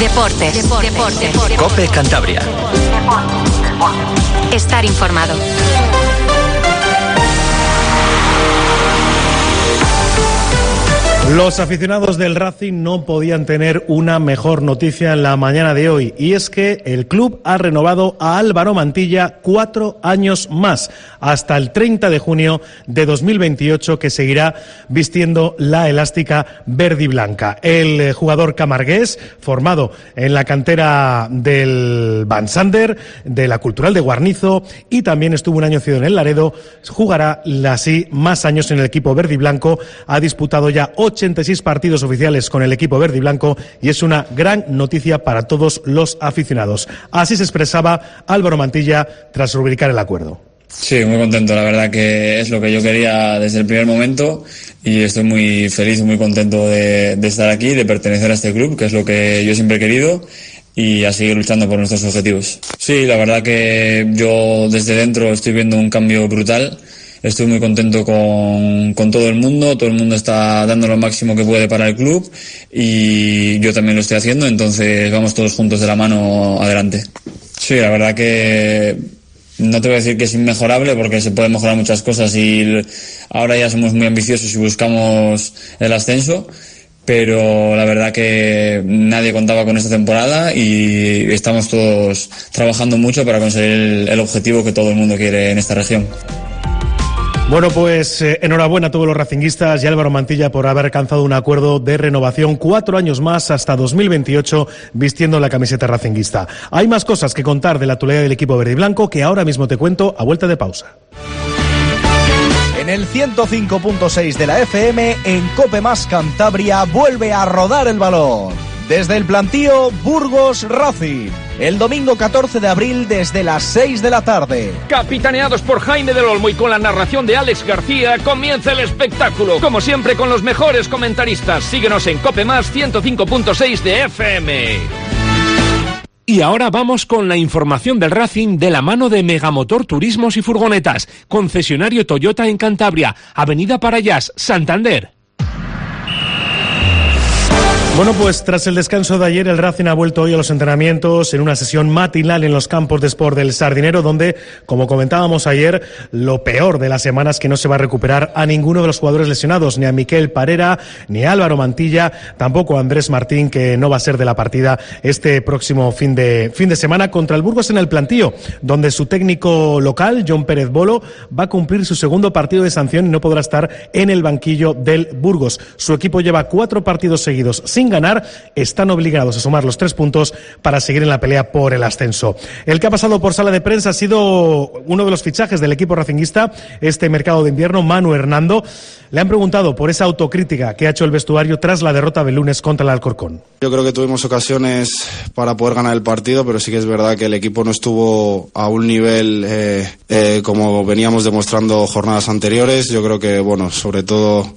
Deportes. COPE Cantabria. Estar informado. Los aficionados del Racing no podían tener una mejor noticia en la mañana de hoy, y es que el club ha renovado a Álvaro Mantilla 4 años más, hasta el 30 de junio de 2028, que seguirá vistiendo la elástica verde y blanca. El jugador camargués, formado en la cantera del Van Sander, de la Cultural de Guarnizo, y también estuvo un año cedido en el Laredo, jugará así más años en el equipo verde y blanco. Ha disputado ya 86 partidos oficiales con el equipo verde y blanco, y es una gran noticia para todos los aficionados. Así se expresaba Álvaro Mantilla tras rubricar el acuerdo. Sí, muy contento, la verdad que es lo que yo quería desde el primer momento, y estoy muy feliz y muy contento de estar aquí, de pertenecer a este club, que es lo que yo siempre he querido, y a seguir luchando por nuestros objetivos. Sí, la verdad que yo desde dentro estoy viendo un cambio brutal. Estoy muy contento con todo el mundo está dando lo máximo que puede para el club, y yo también lo estoy haciendo, entonces vamos todos juntos de la mano adelante. Sí, la verdad que no te voy a decir que es inmejorable, porque se pueden mejorar muchas cosas y ahora ya somos muy ambiciosos y buscamos el ascenso, pero la verdad que nadie contaba con esta temporada y estamos todos trabajando mucho para conseguir el objetivo que todo el mundo quiere en esta región. Bueno, pues enhorabuena a todos los racinguistas y a Álvaro Mantilla por haber alcanzado un acuerdo de renovación 4 años más, hasta 2028, vistiendo la camiseta racinguista. Hay más cosas que contar de la actualidad del equipo verde y blanco, que ahora mismo te cuento a vuelta de pausa. En el 105.6 de la FM, en COPE Más Cantabria, vuelve a rodar el balón. Desde el plantío Burgos Racing, el domingo 14 de abril desde las 6 de la tarde. Capitaneados por Jaime del Olmo y con la narración de Alex García, comienza el espectáculo. Como siempre, con los mejores comentaristas. Síguenos en COPE Más 105.6 de FM. Y ahora vamos con la información del Racing de la mano de Megamotor Turismos y Furgonetas, concesionario Toyota en Cantabria, Avenida Parayas, Santander. Bueno, pues tras el descanso de ayer, el Racing ha vuelto hoy a los entrenamientos en una sesión matinal en los campos de Sport del Sardinero, donde, como comentábamos ayer, lo peor de la semana es que no se va a recuperar a ninguno de los jugadores lesionados, ni a Miquel Parera, ni a Álvaro Mantilla, tampoco a Andrés Martín, que no va a ser de la partida este próximo fin de semana contra el Burgos en el Plantío, donde su técnico local, John Pérez Bolo, va a cumplir su segundo partido de sanción y no podrá estar en el banquillo del Burgos. Su equipo lleva 4 partidos seguidos sin ganar, están obligados a sumar los 3 puntos para seguir en la pelea por el ascenso. El que ha pasado por sala de prensa ha sido uno de los fichajes del equipo racinguista este mercado de invierno, Manu Hernando. Le han preguntado por esa autocrítica que ha hecho el vestuario tras la derrota del lunes contra el Alcorcón. Yo creo que tuvimos ocasiones para poder ganar el partido, pero sí que es verdad que el equipo no estuvo a un nivel como veníamos demostrando jornadas anteriores. Yo creo que, bueno, sobre todo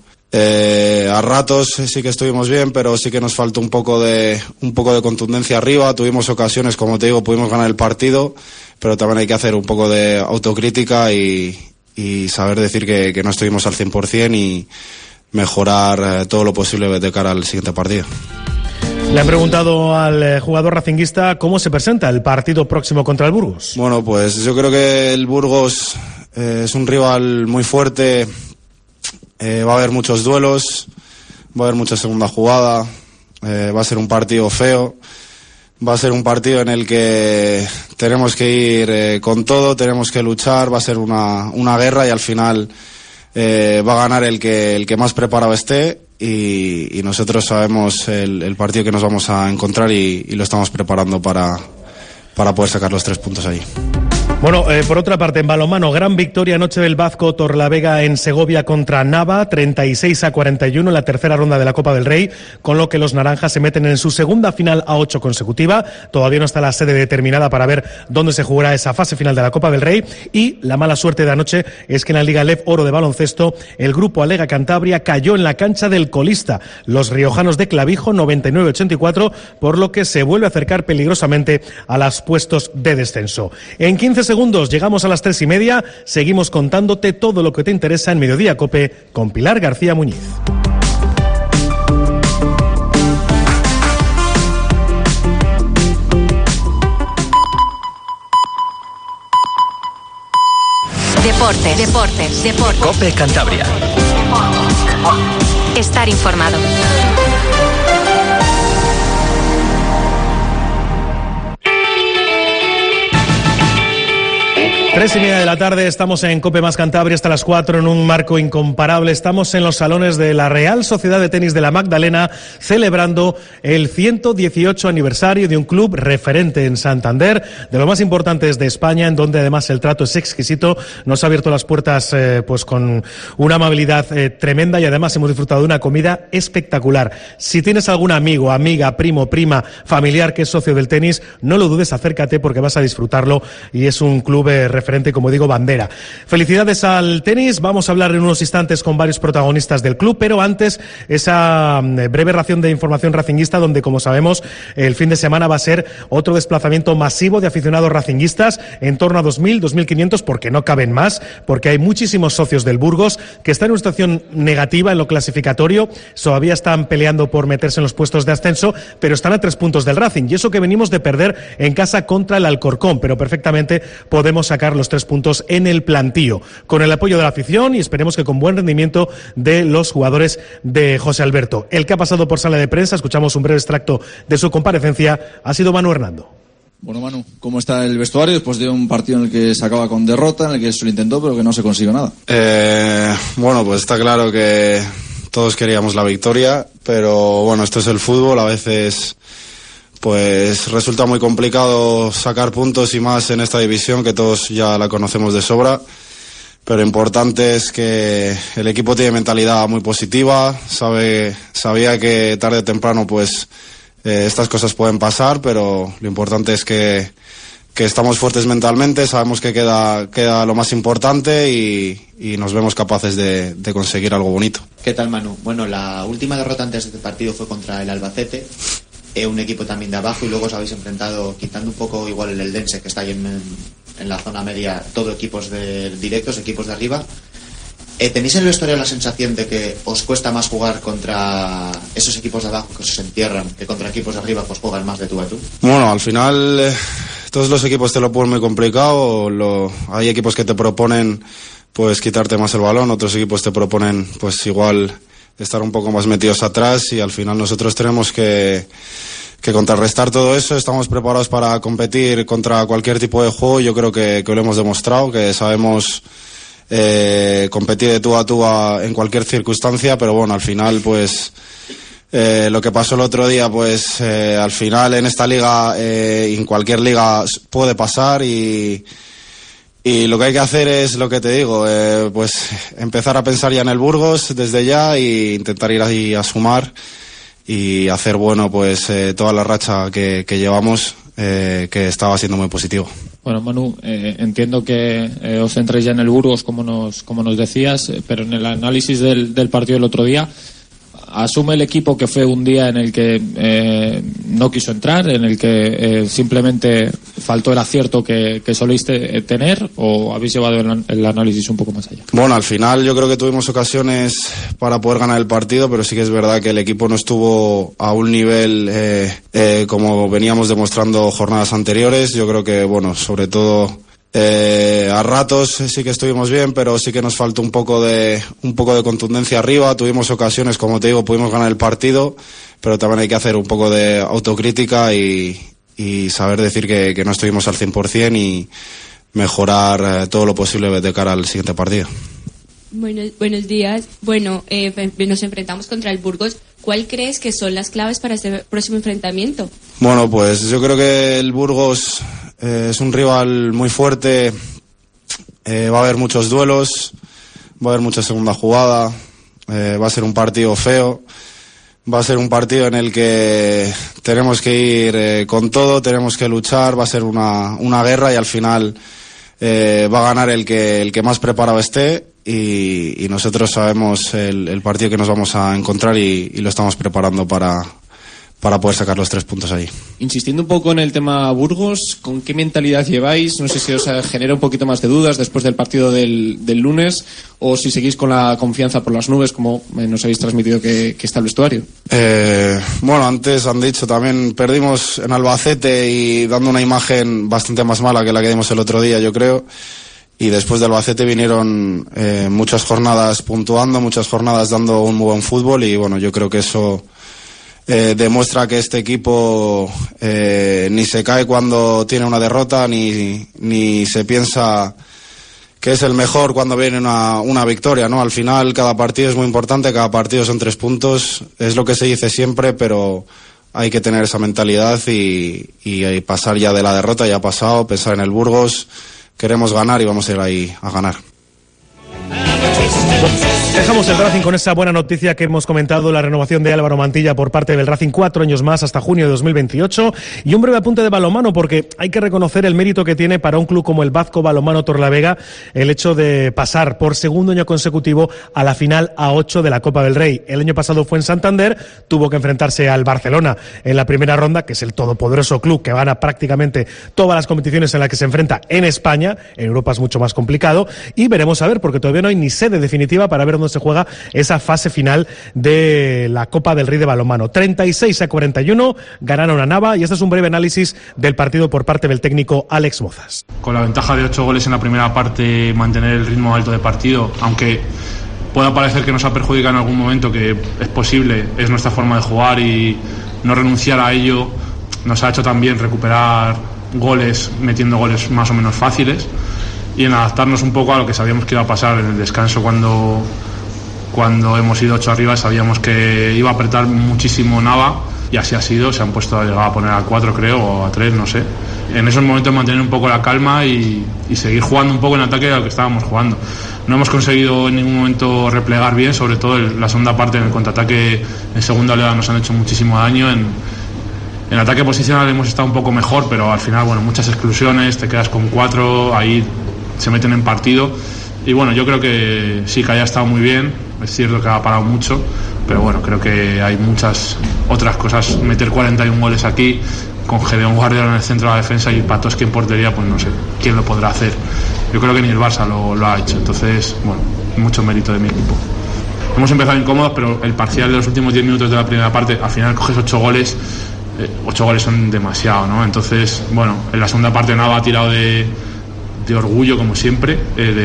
a ratos sí que estuvimos bien, pero sí que nos faltó un poco de contundencia arriba. Tuvimos ocasiones, como te digo, pudimos ganar el partido, pero también hay que hacer un poco de autocrítica y saber decir que no estuvimos al 100% y mejorar todo lo posible de cara al siguiente partido. Le han preguntado al jugador racinguista cómo se presenta el partido próximo contra el Burgos. Bueno, pues yo creo que el Burgos es un rival muy fuerte. Va a haber muchos duelos, va a haber mucha segunda jugada, va a ser un partido feo, va a ser un partido en el que tenemos que ir con todo, tenemos que luchar, va a ser una guerra y al final va a ganar el que más preparado esté y nosotros sabemos el partido que nos vamos a encontrar y lo estamos preparando para poder sacar los 3 puntos allí. Bueno, por otra parte, en balonmano, gran victoria anoche del Bazco Torlavega en Segovia contra Nava, 36-41 en la tercera ronda de la Copa del Rey, con lo que los naranjas se meten en su segunda final a 8 consecutiva. Todavía no está la sede determinada para ver dónde se jugará esa fase final de la Copa del Rey, y la mala suerte de anoche es que en la Liga LEF Oro de baloncesto el grupo Alega Cantabria cayó en la cancha del colista, los riojanos de Clavijo, 99-84, por lo que se vuelve a acercar peligrosamente a los puestos de descenso. En 15 segundos llegamos a las 3:30, seguimos contándote todo lo que te interesa en Mediodía Cope con Pilar García Muñiz. Deportes. COPE Cantabria. Estar informado. 3:30 de la tarde, estamos en COPE Más Cantabria hasta las 4 en un marco incomparable. Estamos en los salones de la Real Sociedad de Tenis de la Magdalena celebrando el 118 aniversario de un club referente en Santander, de lo más importantes de España, en donde además el trato es exquisito. Nos ha abierto las puertas pues con una amabilidad tremenda y además hemos disfrutado de una comida espectacular. Si tienes algún amigo, amiga, primo, prima, familiar que es socio del tenis, no lo dudes, acércate porque vas a disfrutarlo y es un club referente, como digo, bandera. Felicidades al tenis. Vamos a hablar en unos instantes con varios protagonistas del club, pero antes esa breve ración de información racinguista, donde, como sabemos, el fin de semana va a ser otro desplazamiento masivo de aficionados racinguistas, en torno a 2.000, 2.500, porque no caben más, porque hay muchísimos socios del Burgos que están en una situación negativa en lo clasificatorio, todavía están peleando por meterse en los puestos de ascenso, pero están a 3 puntos del Racing, y eso que venimos de perder en casa contra el Alcorcón, pero perfectamente podemos sacar los 3 puntos en el plantío, con el apoyo de la afición y esperemos que con buen rendimiento de los jugadores de José Alberto. El que ha pasado por sala de prensa, escuchamos un breve extracto de su comparecencia, ha sido Manu Hernando. Bueno, Manu, ¿cómo está el vestuario después de un partido en el que se acaba con derrota, en el que se lo intentó pero que no se consiguió nada? Bueno, pues está claro que todos queríamos la victoria, pero bueno, esto es el fútbol, a veces pues resulta muy complicado sacar puntos y más en esta división que todos ya la conocemos de sobra, pero importante es que el equipo tiene mentalidad muy positiva, sabía que tarde o temprano pues estas cosas pueden pasar, pero lo importante es que estamos fuertes mentalmente, sabemos que queda lo más importante y nos vemos capaces de conseguir algo bonito. ¿Qué tal, Manu? Bueno, la última derrota antes de este partido fue contra el Albacete, un equipo también de abajo, y luego os habéis enfrentado, quitando un poco igual el Eldense, que está ahí en la zona media, todo equipos directos, equipos de arriba. ¿Tenéis en el vestuario la sensación de que os cuesta más jugar contra esos equipos de abajo que os entierran, que contra equipos de arriba que os juegan más de tú a tú? Bueno, al final todos los equipos te lo ponen muy complicado. Hay equipos que te proponen pues quitarte más el balón, otros equipos te proponen pues igual estar un poco más metidos atrás, y al final nosotros tenemos que contrarrestar todo eso. Estamos preparados para competir contra cualquier tipo de juego. Yo creo que lo hemos demostrado, que sabemos competir de tú a tú en cualquier circunstancia, pero bueno, al final pues lo que pasó el otro día pues al final en esta liga y en cualquier liga puede pasar, y lo que hay que hacer es lo que te digo, pues empezar a pensar ya en el Burgos desde ya e intentar ir ahí a sumar y hacer bueno pues toda la racha que llevamos, que estaba siendo muy positivo. Bueno, Manu, entiendo que os centréis ya en el Burgos, como nos decías, pero en el análisis del partido del otro día, asume el equipo que fue un día en el que no quiso entrar, en el que simplemente faltó el acierto que soléis tener, o habéis llevado el análisis un poco más allá? Bueno, al final yo creo que tuvimos ocasiones para poder ganar el partido, pero sí que es verdad que el equipo no estuvo a un nivel como veníamos demostrando jornadas anteriores. Yo creo que, bueno, sobre todo a ratos sí que estuvimos bien, pero sí que nos faltó un poco de contundencia arriba. Tuvimos ocasiones, como te digo, pudimos ganar el partido, pero también hay que hacer un poco de autocrítica y saber decir que no estuvimos al 100% y mejorar todo lo posible de cara al siguiente partido. Buenos días. Bueno, nos enfrentamos contra el Burgos. ¿Cuál crees que son las claves para este próximo enfrentamiento? Bueno, pues yo creo que el Burgos es un rival muy fuerte, va a haber muchos duelos, va a haber mucha segunda jugada, va a ser un partido feo, va a ser un partido en el que tenemos que ir con todo, tenemos que luchar, va a ser una guerra, y al final va a ganar el que más preparado esté, y nosotros sabemos el partido que nos vamos a encontrar y lo estamos preparando para poder sacar los 3 puntos ahí. Insistiendo un poco en el tema Burgos, ¿con qué mentalidad lleváis? No sé si os genera un poquito más de dudas después del partido del lunes, o si seguís con la confianza por las nubes, como nos habéis transmitido que está el vestuario. Bueno, antes han dicho también, perdimos en Albacete y dando una imagen bastante más mala que la que dimos el otro día, yo creo. y después del Albacete vinieron muchas jornadas puntuando, muchas jornadas dando un muy buen fútbol, y bueno, yo creo que eso demuestra que este equipo ni se cae cuando tiene una derrota, ni se piensa que es el mejor cuando viene una victoria, ¿no? Al final cada partido es muy importante, cada partido son 3 puntos, es lo que se dice siempre, pero hay que tener esa mentalidad y pasar ya de la derrota, ya ha pasado, pensar en el Burgos. Queremos ganar y vamos a ir ahí a ganar. Dejamos el Racing con esa buena noticia que hemos comentado, la renovación de Álvaro Mantilla por parte del Racing, 4 años más hasta junio de 2028, y un breve apunte de balonmano, porque hay que reconocer el mérito que tiene para un club como el Vasco Balonmano Torrelavega el hecho de pasar por segundo año consecutivo a la final A8 de la Copa del Rey. El año pasado fue en Santander, tuvo que enfrentarse al Barcelona en la primera ronda, que es el todopoderoso club que gana prácticamente todas las competiciones en las que se enfrenta en España. En Europa es mucho más complicado, y veremos a ver, porque todavía no hay ni sede definitiva para ver dónde se juega esa fase final de la Copa del Rey de balonmano. 36-41, ganaron a Nava, y este es un breve análisis del partido por parte del técnico Alex Mozas. Con la ventaja de 8 goles en la primera parte, mantener el ritmo alto de partido, aunque pueda parecer que nos ha perjudicado en algún momento, que es posible, es nuestra forma de jugar, y no renunciar a ello nos ha hecho también recuperar goles, metiendo goles más o menos fáciles, y en adaptarnos un poco a lo que sabíamos que iba a pasar en el descanso. Cuando hemos ido 8 arriba sabíamos que iba a apretar muchísimo Nava, y así ha sido. Se han puesto a poner a 4, creo, o a 3, no sé. En esos momentos mantener un poco la calma y seguir jugando un poco en ataque a lo que estábamos jugando. No hemos conseguido en ningún momento replegar bien, sobre todo en la segunda parte, en el contraataque en segunda oleada nos han hecho muchísimo daño. En ataque posicional hemos estado un poco mejor, pero al final, bueno, muchas exclusiones, te quedas con 4, ahí se meten en partido. Y bueno, yo creo que sí, que haya estado muy bien. Es cierto que ha parado mucho, pero bueno, creo que hay muchas otras cosas. Meter 41 goles aquí, con Gedeón Guardiola en el centro de la defensa y Patoski en portería, pues no sé quién lo podrá hacer. Yo creo que ni el Barça lo ha hecho. Entonces, bueno, mucho mérito de mi equipo. Hemos empezado incómodos, pero el parcial de los últimos 10 minutos de la primera parte, al final coges 8 goles. 8 goles son demasiado, ¿no? Entonces, bueno, en la segunda parte Nava ha tirado de orgullo, como siempre,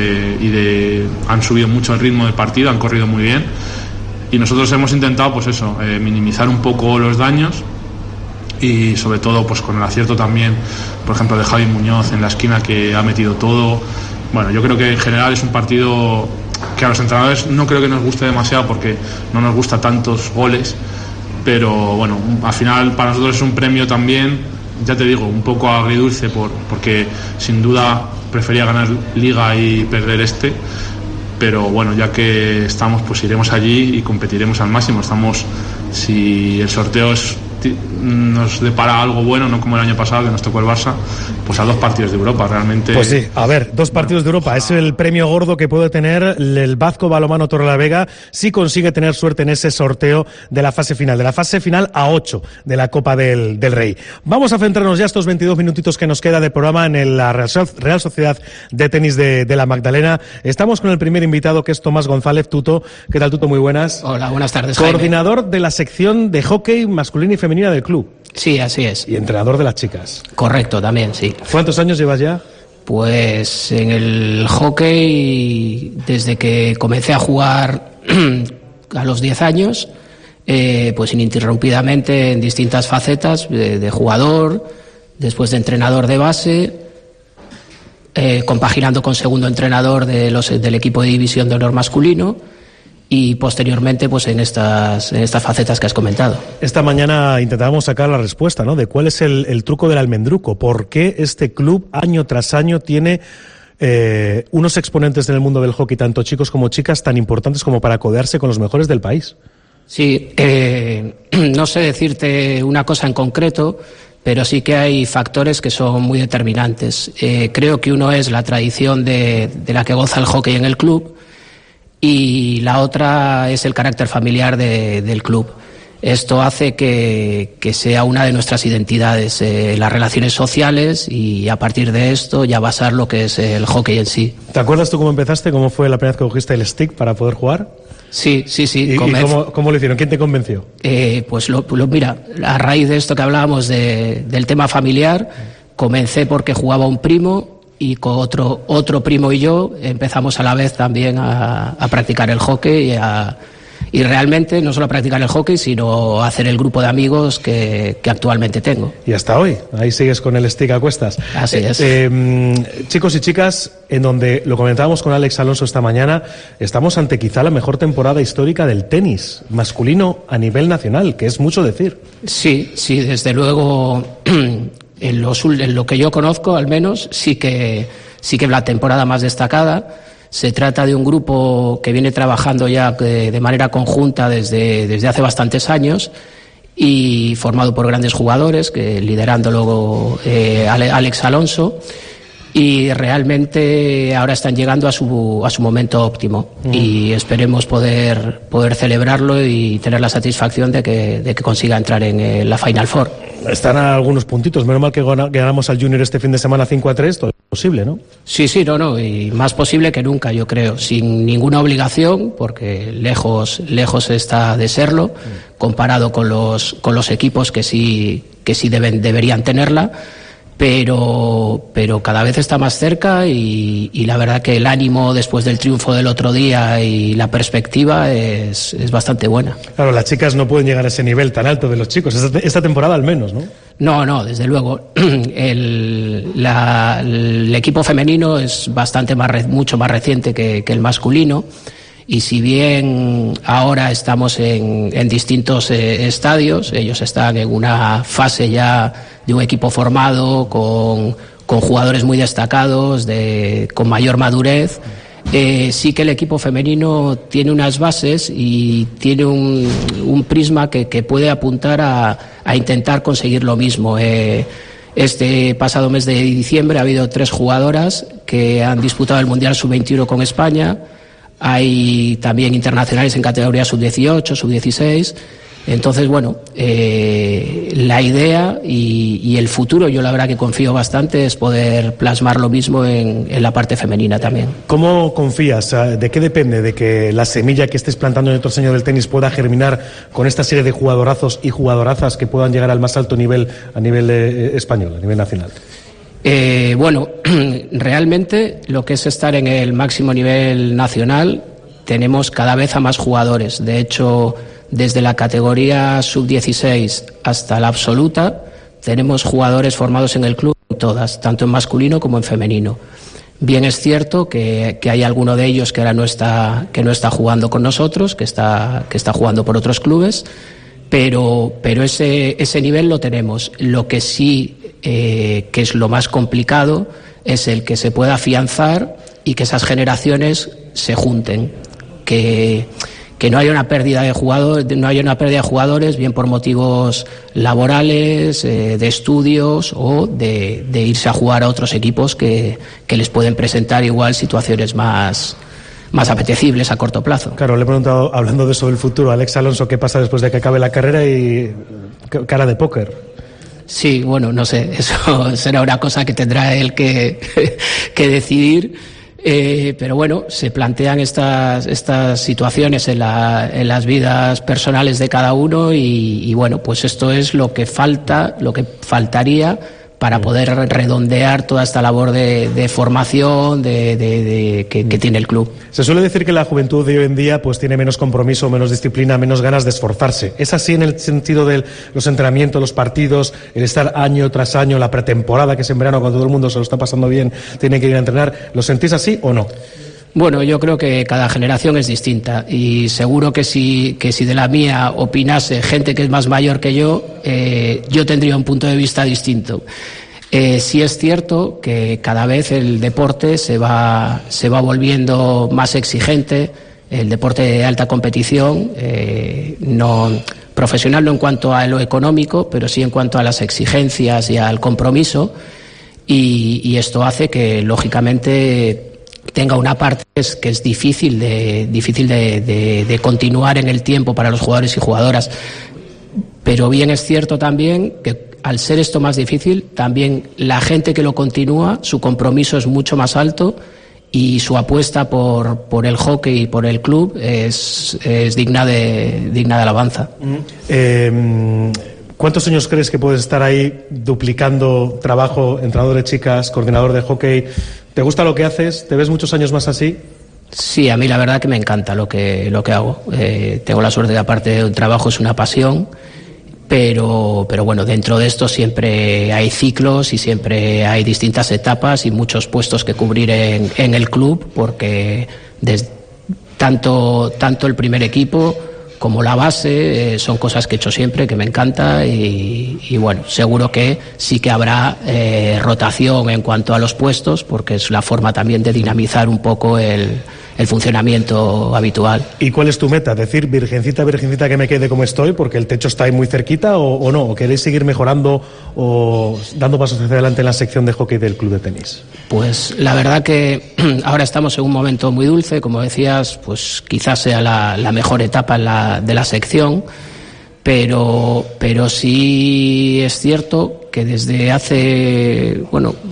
han subido mucho el ritmo del partido, han corrido muy bien, y nosotros hemos intentado, pues eso, minimizar un poco los daños, y sobre todo pues con el acierto también, por ejemplo, de Javi Muñoz en la esquina, que ha metido todo. Bueno, yo creo que en general es un partido que a los entrenadores no creo que nos guste demasiado, porque no nos gusta tantos goles, pero bueno, al final para nosotros es un premio también, ya te digo, un poco agridulce, porque sin duda prefería ganar Liga y perder pero bueno, ya que estamos, pues iremos allí y competiremos al máximo. Si el sorteo nos depara algo bueno, no como el año pasado que nos tocó el Barça, pues a 2 partidos de Europa, realmente. Pues sí, a ver, 2 partidos de Europa, es el premio gordo que puede tener el Vasco Balonmano Torrelavega si consigue tener suerte en ese sorteo de la fase final a 8 de la Copa del Rey. Vamos a centrarnos ya estos 22 minutitos que nos queda de programa en la Real Sociedad de Tenis de la Magdalena. Estamos con el primer invitado, que es Tomás González. Tuto, ¿qué tal, Tuto? Muy buenas. Hola, buenas tardes, Coordinador Jaime. de la sección de hockey masculina y femenina del club. Sí, así es. Y entrenador de las chicas. Correcto, también, sí. ¿Cuántos años llevas ya? Pues en el hockey, desde que comencé a jugar a los 10 años, pues ininterrumpidamente en distintas facetas, de jugador, después de entrenador de base, compaginando con segundo entrenador del equipo de división de honor masculino, y posteriormente pues en estas facetas que has comentado. Esta mañana intentábamos sacar la respuesta, ¿no?, de cuál es el truco del almendruco. ¿Por qué este club año tras año tiene unos exponentes en el mundo del hockey, tanto chicos como chicas, tan importantes como para codearse con los mejores del país? Sí, no sé decirte una cosa en concreto, pero sí que hay factores que son muy determinantes. Creo que uno es la tradición de la que goza el hockey en el club, y la otra es el carácter familiar del club. Esto hace que sea una de nuestras identidades, las relaciones sociales, y a partir de esto ya basar lo que es el hockey en sí. ¿Te acuerdas tú cómo empezaste? ¿Cómo fue la primera vez que cogiste el stick para poder jugar? Sí. ¿Y cómo lo hicieron? ¿Quién te convenció? Pues mira, a raíz de esto que hablábamos del tema familiar, comencé porque jugaba un primo y con otro primo y yo empezamos a la vez también a practicar el hockey y realmente no solo a practicar el hockey, sino a hacer el grupo de amigos que actualmente tengo. Y hasta hoy, ahí sigues con el stick a cuestas. Así es. Chicos y chicas, en donde lo comentábamos con Alex Alonso esta mañana, estamos ante quizá la mejor temporada histórica del tenis masculino a nivel nacional, que es mucho decir. Sí, desde luego, en lo que yo conozco al menos, sí que la temporada más destacada. Se trata de un grupo que viene trabajando ya de manera conjunta desde hace bastantes años y formado por grandes jugadores, liderando luego Alex Alonso, y realmente ahora están llegando a su momento óptimo y esperemos poder celebrarlo y tener la satisfacción de que consiga entrar en la Final Four. Están a algunos puntitos, menos mal que ganamos al Junior este fin de semana 5-3, todo es posible, ¿no? Sí, no, y más posible que nunca, yo creo, sin ninguna obligación, porque lejos está de serlo, comparado con los equipos que sí deberían tenerla, pero cada vez está más cerca y la verdad que el ánimo después del triunfo del otro día y la perspectiva es bastante buena. Claro, las chicas no pueden llegar a ese nivel tan alto de los chicos, esta temporada al menos, ¿no? No, desde luego. El equipo femenino es mucho más reciente que el masculino. Y si bien ahora estamos en distintos estadios, ellos están en una fase ya de un equipo formado, con jugadores muy destacados, con mayor madurez. Sí que el equipo femenino tiene unas bases y tiene un prisma que puede apuntar a intentar conseguir lo mismo. Este pasado mes de diciembre ha habido 3 jugadoras que han disputado el Mundial Sub-21 con España. Hay también internacionales en categoría sub-18, sub-16. Entonces, bueno, la idea y el futuro, yo la verdad que confío bastante, es poder plasmar lo mismo en la parte femenina también. ¿Cómo confías? ¿De qué depende? ¿De que la semilla que estés plantando en el torneo del tenis pueda germinar con esta serie de jugadorazos y jugadorazas que puedan llegar al más alto nivel a nivel español, a nivel nacional? Bueno, realmente lo que es estar en el máximo nivel nacional, tenemos cada vez a más jugadores. De hecho, desde la categoría sub-16 hasta la absoluta, tenemos jugadores formados en el club, todas, tanto en masculino como en femenino. Bien es cierto que hay alguno de ellos que ahora no está jugando con nosotros, que está jugando por otros clubes, pero ese nivel lo tenemos. Lo que sí que es lo más complicado es el que se pueda afianzar y que esas generaciones se junten, que no haya una pérdida de jugadores, bien por motivos laborales, de estudios o de irse a jugar a otros equipos que les pueden presentar igual situaciones más apetecibles a corto plazo. Claro, le he preguntado, hablando de eso del futuro, a Alex Alonso, ¿qué pasa después de que acabe la carrera? Y cara de póker. Sí, bueno, no sé, eso será una cosa que tendrá él que decidir, pero bueno, se plantean estas situaciones en las vidas personales de cada uno y bueno, pues esto es lo que faltaría para poder redondear toda esta labor de formación que tiene el club. Se suele decir que la juventud de hoy en día pues tiene menos compromiso, menos disciplina, menos ganas de esforzarse. ¿Es así en el sentido de los entrenamientos, los partidos, el estar año tras año, la pretemporada, que es en verano cuando todo el mundo se lo está pasando bien, tiene que ir a entrenar? ¿Lo sentís así o no? Bueno, yo creo que cada generación es distinta y seguro que si de la mía opinase gente que es más mayor que yo tendría un punto de vista distinto. Sí es cierto que cada vez el deporte se va volviendo más exigente, el deporte de alta competición, no profesional no en cuanto a lo económico, pero sí en cuanto a las exigencias y al compromiso, y esto hace que lógicamente tenga una parte que es difícil de continuar en el tiempo para los jugadores y jugadoras. Pero bien es cierto también que al ser esto más difícil, también la gente que lo continúa, su compromiso es mucho más alto y su apuesta por el hockey y por el club es digna de alabanza. ¿Cuántos años crees que puedes estar ahí duplicando trabajo, entrenador de chicas, coordinador de hockey? ¿Te gusta lo que haces? ¿Te ves muchos años más así? Sí, a mí la verdad que me encanta lo que hago. Tengo la suerte de, aparte de un trabajo, es una pasión, pero bueno, dentro de esto siempre hay ciclos y siempre hay distintas etapas y muchos puestos que cubrir en el club, porque tanto el primer equipo como la base son cosas que he hecho siempre, que me encanta y bueno, seguro que sí que habrá rotación en cuanto a los puestos, porque es la forma también de dinamizar un poco el funcionamiento habitual. ¿Y cuál es tu meta? ¿Decir, virgencita, virgencita, que me quede como estoy porque el techo está ahí muy cerquita, o no? ¿O queréis seguir mejorando o dando pasos hacia adelante en la sección de hockey del club de tenis? Pues la verdad que ahora estamos en un momento muy dulce, como decías, pues quizás sea la mejor etapa de la sección, pero sí es cierto que desde hace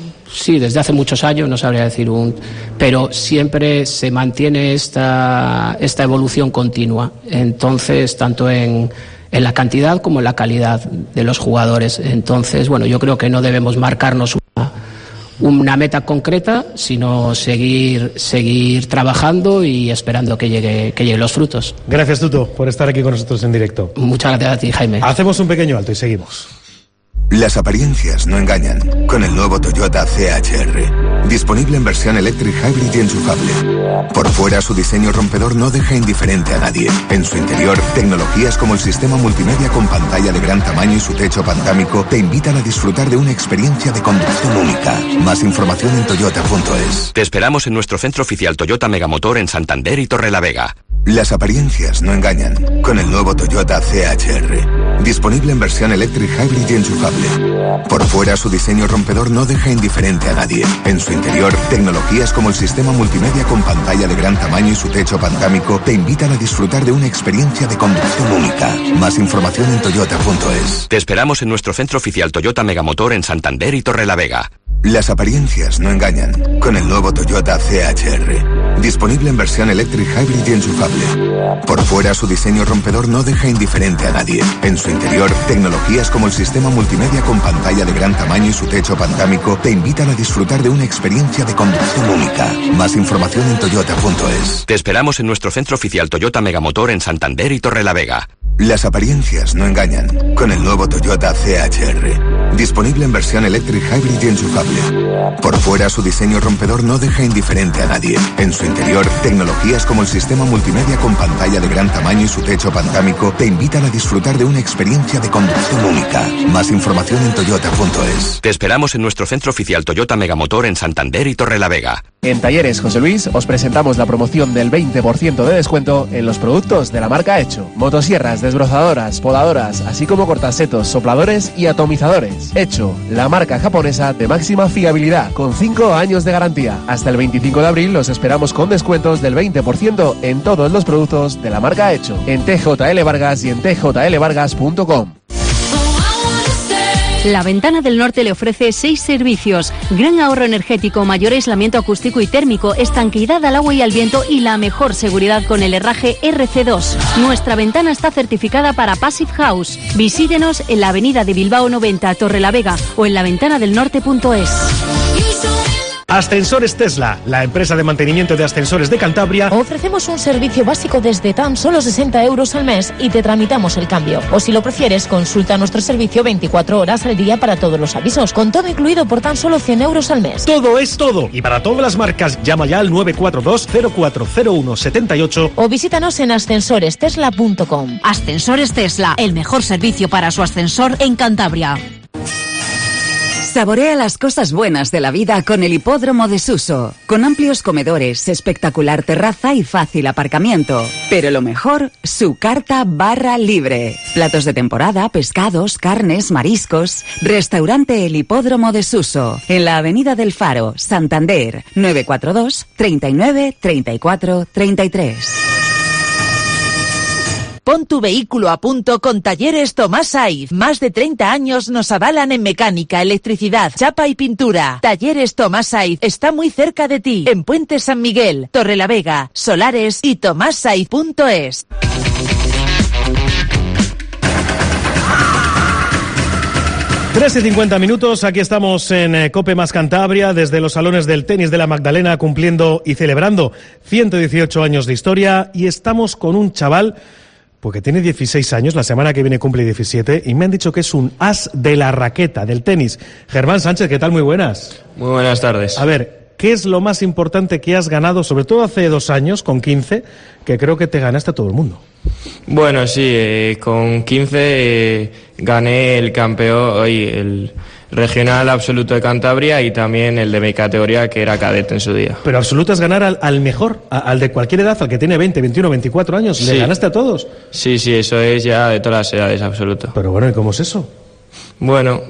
muchos años, no sabría decir pero siempre se mantiene esta evolución continua. Entonces, tanto en la cantidad como en la calidad de los jugadores. Entonces, bueno, yo creo que no debemos marcarnos una meta concreta, sino seguir trabajando y esperando que lleguen los frutos. Gracias, Tuto, por estar aquí con nosotros en directo. Muchas gracias a ti, Jaime. Hacemos un pequeño alto y seguimos. Las apariencias no engañan. Con el nuevo Toyota CHR. Disponible en versión Electric Hybrid y enchufable. Por fuera, su diseño rompedor no deja indiferente a nadie. En su interior, tecnologías como el sistema multimedia con pantalla de gran tamaño y su techo pantámico te invitan a disfrutar de una experiencia de conducción única. Más información en toyota.es. Te esperamos en nuestro centro oficial Toyota Megamotor en Santander y Torrelavega. Las apariencias no engañan. Con el nuevo Toyota CHR. Disponible en versión Electric Hybrid y enchufable. Por fuera, su diseño rompedor no deja indiferente a nadie. En su interior, tecnologías como el sistema multimedia con pantalla de gran tamaño y su techo pantámico te invitan a disfrutar de una experiencia de conducción única. Más información en toyota.es. Te esperamos en nuestro centro oficial Toyota Megamotor en Santander y Torrelavega. Las apariencias no engañan. Con el nuevo Toyota CHR. Disponible en versión Electric Hybrid y enchufable. Por fuera, su diseño rompedor no deja indiferente a nadie. En su interior, tecnologías como el sistema multimedia con pantalla de gran tamaño y su techo pantámico te invitan a disfrutar de una experiencia de conducción única. Más información en toyota.es. Te esperamos en nuestro centro oficial Toyota Megamotor en Santander y Torrelavega. Las apariencias no engañan. Con el nuevo Toyota CHR. Disponible en versión Electric Hybrid y enchufable. Por fuera, su diseño rompedor no deja indiferente a nadie. En su interior, tecnologías como el sistema multimedia con pantalla de gran tamaño y su techo pantámico te invitan a disfrutar de una experiencia de conducción única. Más información en toyota.es. Te esperamos en nuestro centro oficial Toyota Megamotor en Santander y Torrelavega. En Talleres José Luis os presentamos la promoción del 20% de descuento en los productos de la marca Hecho. Motosierras, desbrozadoras, podadoras, así como cortasetos, sopladores y atomizadores. Hecho, la marca japonesa de máxima fiabilidad, con 5 años de garantía. Hasta el 25 de abril los esperamos con descuentos del 20% en todos los productos de la marca Hecho. En TJL Vargas y en tjlvargas.com. La Ventana del Norte le ofrece 6 servicios: gran ahorro energético, mayor aislamiento acústico y térmico, estanqueidad al agua y al viento y la mejor seguridad con el herraje RC2. Nuestra ventana está certificada para Passive House. Visítenos en la avenida de Bilbao 90, Torrelavega, o en laventanadelnorte.es. Ascensores Tesla, la empresa de mantenimiento de ascensores de Cantabria. Ofrecemos un servicio básico desde tan solo 60 euros al mes y te tramitamos el cambio. O si lo prefieres, consulta nuestro servicio 24 horas al día para todos los avisos, con todo incluido por tan solo 100 euros al mes. Todo es todo. Y para todas las marcas, llama ya al 942-040178 o visítanos en ascensorestesla.com. Ascensores Tesla, el mejor servicio para su ascensor en Cantabria. Saborea las cosas buenas de la vida con el Hipódromo de Suso, con amplios comedores, espectacular terraza y fácil aparcamiento. Pero lo mejor, su carta barra libre. Platos de temporada, pescados, carnes, mariscos. Restaurante El Hipódromo de Suso, en la Avenida del Faro, Santander, 942 39 34 33. Pon tu vehículo a punto con Talleres Tomás Saiz. Más de 30 años nos avalan en mecánica, electricidad, chapa y pintura. Talleres Tomás Saiz está muy cerca de ti. En Puente San Miguel, Torrelavega, Solares y tomassaiz.es. 3:50, aquí estamos en Cope Más Cantabria, desde los salones del tenis de la Magdalena, cumpliendo y celebrando 118 años de historia, y estamos con un chaval porque tiene 16 años, la semana que viene cumple 17, y me han dicho que es un as de la raqueta, del tenis. Germán Sánchez, ¿qué tal? Muy buenas. Muy buenas tardes. A ver, ¿qué es lo más importante que has ganado, sobre todo hace 2 años, con 15, que creo que te ganaste a todo el mundo? Bueno, sí, con 15 gané el campeón, el regional absoluto de Cantabria y también el de mi categoría, que era cadete en su día. Pero absoluto es ganar al mejor, al de cualquier edad, al que tiene 20, 21, 24 años. Sí. ¿Le ganaste a todos? Sí, eso es ya de todas las edades, absoluto. Pero bueno, ¿y cómo es eso? Bueno,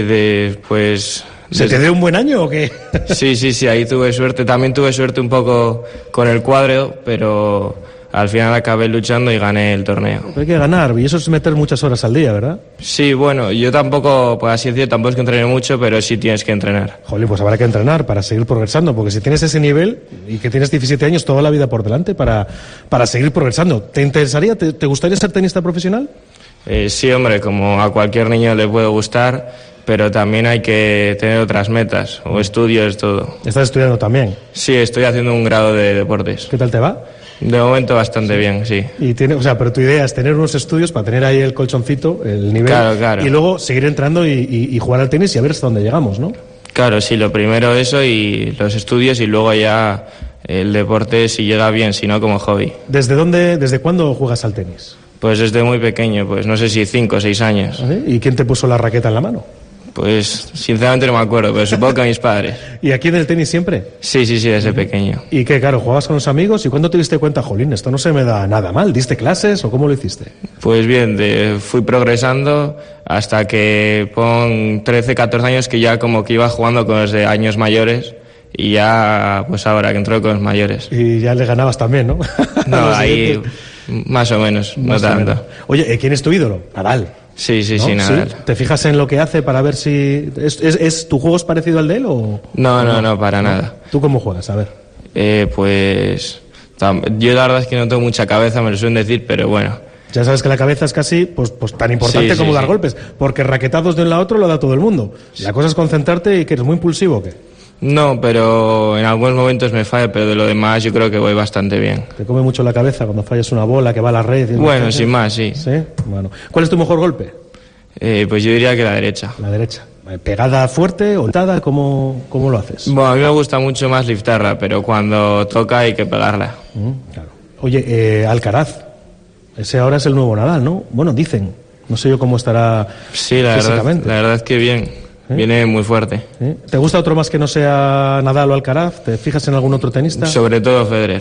pues... ¿Se te dio un buen año o qué? Sí, ahí tuve suerte. También tuve suerte un poco con el cuadro, pero al final acabé luchando y gané el torneo. Pero hay que ganar, y eso es meter muchas horas al día, ¿verdad? Sí, bueno, yo tampoco, pues así decirlo, tampoco es que entrene mucho, pero sí tienes que entrenar. Jolín, pues habrá que entrenar para seguir progresando, porque si tienes ese nivel y que tienes 17 años, toda la vida por delante para seguir progresando. ¿Te interesaría, te gustaría ser tenista profesional? Sí, hombre, como a cualquier niño le puede gustar, pero también hay que tener otras metas, o estudios, todo. ¿Estás estudiando también? Sí, estoy haciendo un grado de deportes. ¿Qué tal te va? De momento bastante bien, sí. Y pero tu idea es tener unos estudios para tener ahí el colchoncito, el nivel, claro. Y luego seguir entrando y jugar al tenis y a ver hasta dónde llegamos, ¿no? Claro, sí, lo primero eso y los estudios, y luego ya el deporte si llega bien, si no como hobby. ¿Desde cuándo juegas al tenis? Pues desde muy pequeño, pues no sé si 5 o 6 años. ¿Sí? ¿Y quién te puso la raqueta en la mano? Pues sinceramente no me acuerdo, pero supongo que mis padres. ¿Y aquí en el tenis siempre? Sí, desde pequeño. ¿Y qué, claro, jugabas con los amigos? ¿Y cuándo te diste cuenta, jolín, esto no se me da nada mal? ¿Diste clases o cómo lo hiciste? Pues bien, fui progresando hasta que con 13, 14 años que ya como que iba jugando con los de años mayores, y ya pues ahora que entro con los mayores. Y ya le ganabas también, ¿no? No, ahí más o menos, no tanto. Oye, ¿quién es tu ídolo? Nadal. Sí, Nadal. ¿Te fijas en lo que hace para ver si... ¿Tu juego es parecido al de él o...? No, para nada. ¿Tú cómo juegas? A ver. Pues... Yo la verdad es que no tengo mucha cabeza, me lo suelen decir, pero bueno. Ya sabes que la cabeza es casi pues tan importante como dar golpes, porque raquetados de un lado a otro lo da todo el mundo. La cosa es concentrarte y que eres muy impulsivo, ¿o qué? No, pero en algunos momentos me falla, pero de lo demás yo creo que voy bastante bien. ¿Te come mucho la cabeza cuando fallas una bola que va a la red? Bueno, sin más, sí. ¿Sí? Bueno. ¿Cuál es tu mejor golpe? Pues yo diría que la derecha. La derecha. ¿Pegada fuerte o liftada? ¿Cómo lo haces? Bueno, a mí me gusta mucho más liftarla, pero cuando toca hay que pegarla. Claro. Oye, Alcaraz, ese ahora es el nuevo Nadal, ¿no? Bueno, dicen. No sé yo cómo estará físicamente. La verdad es que bien. Viene muy fuerte. ¿Te gusta otro más que no sea Nadal o Alcaraz? ¿Te fijas en algún otro tenista? Sobre todo Federer.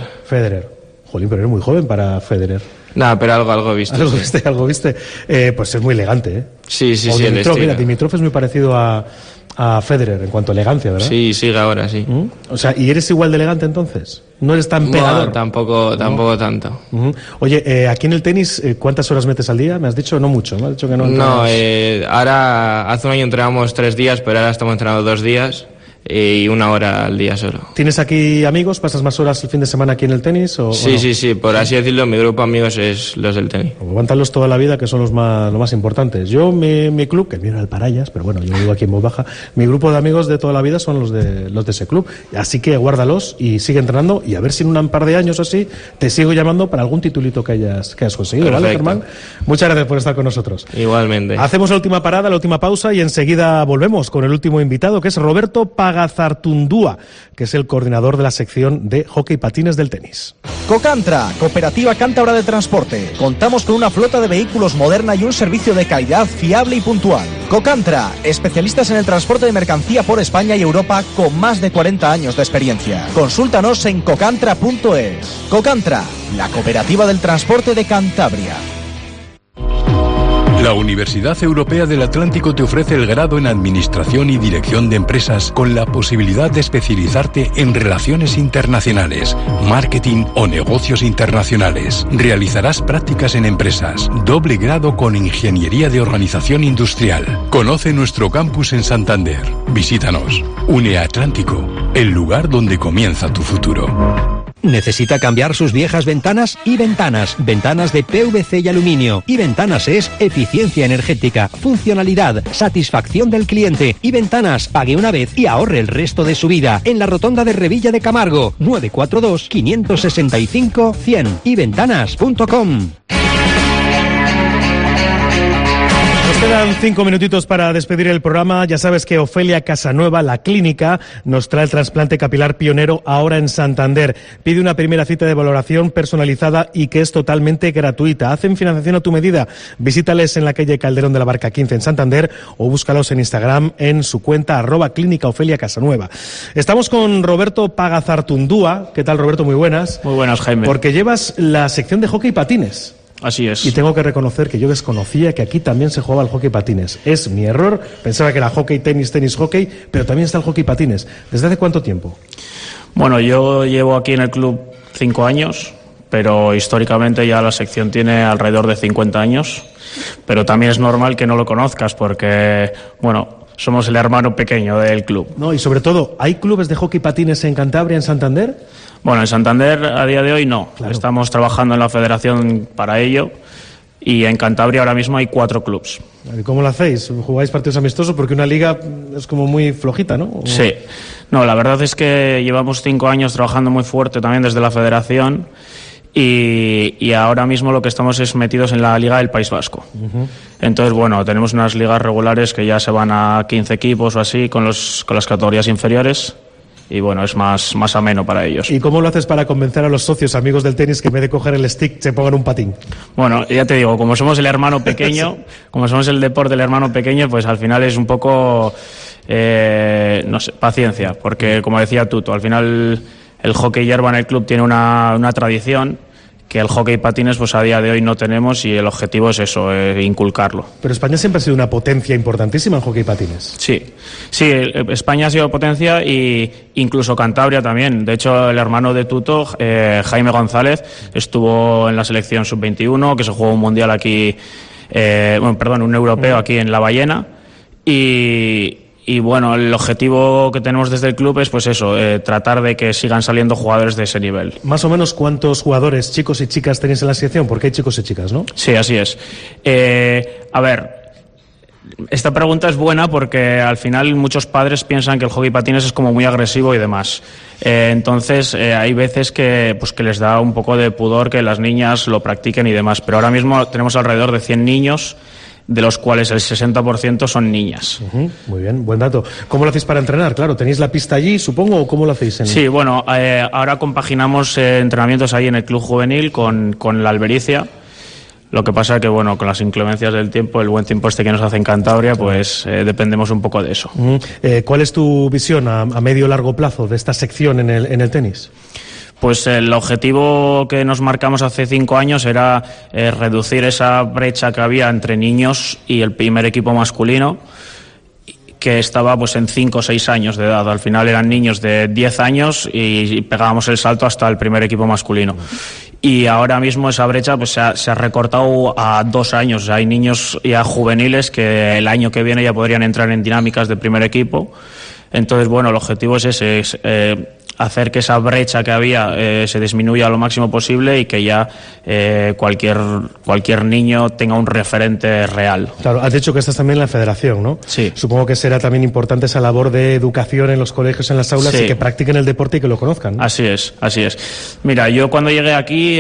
Jolín, pero eres muy joven para Federer. Nada, pero algo he visto. Algo viste. Pues es muy elegante, ¿eh? Sí, Dimitrov, mira, Dimitrov es muy parecido a Federer en cuanto a elegancia, ¿verdad? Sí, sigue ahora, sí. O sea, ¿y eres igual de elegante entonces? ¿No eres tan pegador? No, tampoco tanto. Oye, aquí en el tenis, ¿cuántas horas metes al día? Me has dicho no mucho, me has dicho que no. No, ahora hace un año entrenamos 3 días, pero ahora estamos entrenando 2 días. Y 1 hora al día solo. ¿Tienes aquí amigos? ¿Pasas más horas el fin de semana aquí en el tenis? Sí, por así decirlo, mi grupo de amigos es los del tenis. Aguántalos toda la vida, que son lo más importantes. Yo, mi club, que viene al Parayas, pero bueno, yo vivo aquí en voz baja, mi grupo de amigos de toda la vida son los de ese club. Así que guárdalos y sigue entrenando, y a ver si en un par de años o así te sigo llamando para algún titulito que hayas conseguido. Perfecto. ¿Vale, Germán? Muchas gracias por estar con nosotros. Igualmente. Hacemos la última parada, la última pausa, y enseguida volvemos con el último invitado, que es Roberto Pagazartundúa, que es el coordinador de la sección de hockey patines del tenis. Cocantra, Cooperativa Cántabra de Transporte. Contamos con una flota de vehículos moderna y un servicio de calidad fiable y puntual. Cocantra, especialistas en el transporte de mercancía por España y Europa con más de 40 años de experiencia. Consúltanos en cocantra.es. Cocantra, la cooperativa del transporte de Cantabria. La Universidad Europea del Atlántico te ofrece el grado en Administración y Dirección de Empresas con la posibilidad de especializarte en Relaciones Internacionales, Marketing o Negocios Internacionales. Realizarás prácticas en empresas, doble grado con Ingeniería de Organización Industrial. Conoce nuestro campus en Santander. Visítanos. UNEAtlántico, el lugar donde comienza tu futuro. ¿Necesita cambiar sus viejas ventanas? Y Ventanas. Ventanas de PVC y aluminio. Y Ventanas es eficiencia energética, funcionalidad, satisfacción del cliente. Y Ventanas, pague una vez y ahorre el resto de su vida. En la rotonda de Revilla de Camargo, 942 565 100. Iventanas.com. Nos quedan 5 minutitos para despedir el programa. Ya sabes que Ofelia Casanueva, la clínica, nos trae el trasplante capilar pionero ahora en Santander. Pide una primera cita de valoración personalizada y que es totalmente gratuita. Hacen financiación a tu medida. Visítales en la calle Calderón de la Barca 15 en Santander o búscalos en Instagram en su cuenta @clínica Ofelia Casanueva. Estamos con Roberto Pagazartundúa. ¿Qué tal, Roberto? Muy buenas. Muy buenas, Jaime. Porque llevas la sección de hockey patines. Así es. Y tengo que reconocer que yo desconocía que aquí también se jugaba el hockey patines. Es mi error. Pensaba que era hockey, tenis, hockey, pero también está el hockey patines. ¿Desde hace cuánto tiempo? Bueno, yo llevo aquí en el club 5 años, pero históricamente ya la sección tiene alrededor de 50 años. Pero también es normal que no lo conozcas porque, bueno, somos el hermano pequeño del club. No, y sobre todo, ¿hay clubes de hockey patines en Cantabria, en Santander? Bueno, en Santander a día de hoy no. Claro. Estamos trabajando en la federación para ello y en Cantabria ahora mismo hay 4 clubs. ¿Y cómo lo hacéis? ¿Jugáis partidos amistosos? Porque una liga es como muy flojita, ¿no? Sí. No, la verdad es que llevamos 5 años trabajando muy fuerte también desde la federación y ahora mismo lo que estamos es metidos en la Liga del País Vasco. Entonces, bueno, tenemos unas ligas regulares que ya se van a 15 equipos o así con las categorías inferiores. Y bueno, es más ameno para ellos. ¿Y cómo lo haces para convencer a los socios, amigos del tenis, que en vez de coger el stick se pongan un patín? Bueno, ya te digo, como somos el hermano pequeño, como somos el deporte del hermano pequeño, pues al final es un poco, no sé, paciencia. Porque como decía Tuto, al final el hockey hierba en el club tiene una tradición que el hockey patines pues a día de hoy no tenemos y el objetivo es eso, inculcarlo. Pero España siempre ha sido una potencia importantísima en hockey patines. Sí, España ha sido potencia y incluso Cantabria también. De hecho, el hermano de Tuto, Jaime González, estuvo en la selección sub-21, que se jugó un mundial aquí, un europeo aquí en La Ballena y bueno, el objetivo que tenemos desde el club es pues eso, tratar de que sigan saliendo jugadores de ese nivel. Más o menos, ¿cuántos jugadores, chicos y chicas, tenéis en la sección? Porque hay chicos y chicas, ¿no? Sí, así es. A ver, esta pregunta es buena porque al final muchos padres piensan que el hockey patines es como muy agresivo y demás. Entonces hay veces que les da un poco de pudor que las niñas lo practiquen y demás. Pero ahora mismo tenemos alrededor de 100 niños, de los cuales el 60% son niñas. Muy bien, buen dato. ¿Cómo lo hacéis para entrenar? Claro, ¿tenéis la pista allí, supongo, o cómo lo hacéis? Sí, bueno, ahora compaginamos entrenamientos ahí en el club juvenil con la Albericia. Lo que pasa que, bueno, con las inclemencias del tiempo, el buen tiempo que nos hace en Cantabria, pues dependemos un poco de eso. ¿Cuál es tu visión a medio o largo plazo de esta sección en el tenis? Pues el objetivo que nos marcamos hace 5 años era reducir esa brecha que había entre niños y el primer equipo masculino, que estaba pues en 5 o 6 años de edad. Al final eran niños de 10 años y pegábamos el salto hasta el primer equipo masculino. Y ahora mismo esa brecha pues se ha recortado a 2 años. O sea, hay niños ya juveniles que el año que viene ya podrían entrar en dinámicas de primer equipo. Entonces, bueno, el objetivo es ese, hacer que esa brecha que había se disminuya lo máximo posible y que ya cualquier niño tenga un referente real. Claro, has dicho que estás también en la federación, ¿no? Sí. Supongo que será también importante esa labor de educación en los colegios, en las aulas, sí, y que practiquen el deporte y que lo conozcan, ¿no? Así es. Mira, yo cuando llegué aquí,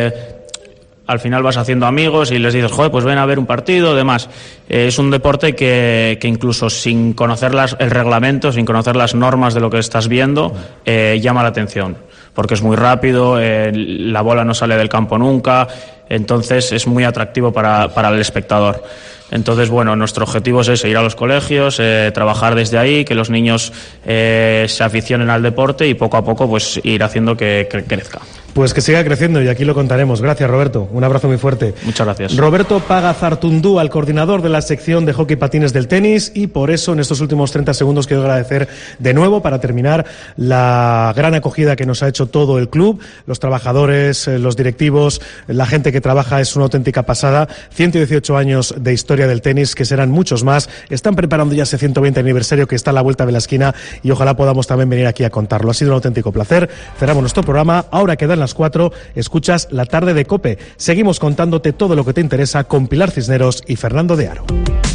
al final vas haciendo amigos y les dices, joder, pues ven a ver un partido, demás. Es un deporte que incluso sin conocer el reglamento, sin conocer las normas de lo que estás viendo, llama la atención. Porque es muy rápido, la bola no sale del campo nunca, entonces es muy atractivo para el espectador. Entonces, bueno, nuestro objetivo es ese, ir a los colegios, trabajar desde ahí, que los niños se aficionen al deporte y poco a poco pues ir haciendo que crezca. Pues que siga creciendo y aquí lo contaremos. Gracias, Roberto. Un abrazo muy fuerte. Muchas gracias. Roberto Pagazartundú, al coordinador de la sección de hockey patines del tenis, y por eso en estos últimos 30 segundos quiero agradecer de nuevo, para terminar, la gran acogida que nos ha hecho todo el club, los trabajadores, los directivos, la gente que trabaja. Es una auténtica pasada. 118 años de historia del tenis, que serán muchos más. Están preparando ya ese 120 aniversario que está a la vuelta de la esquina y ojalá podamos también venir aquí a contarlo. Ha sido un auténtico placer. Cerramos nuestro programa. Ahora quedan las 4, escuchas La Tarde de COPE. Seguimos contándote todo lo que te interesa con Pilar Cisneros y Fernando de Aro.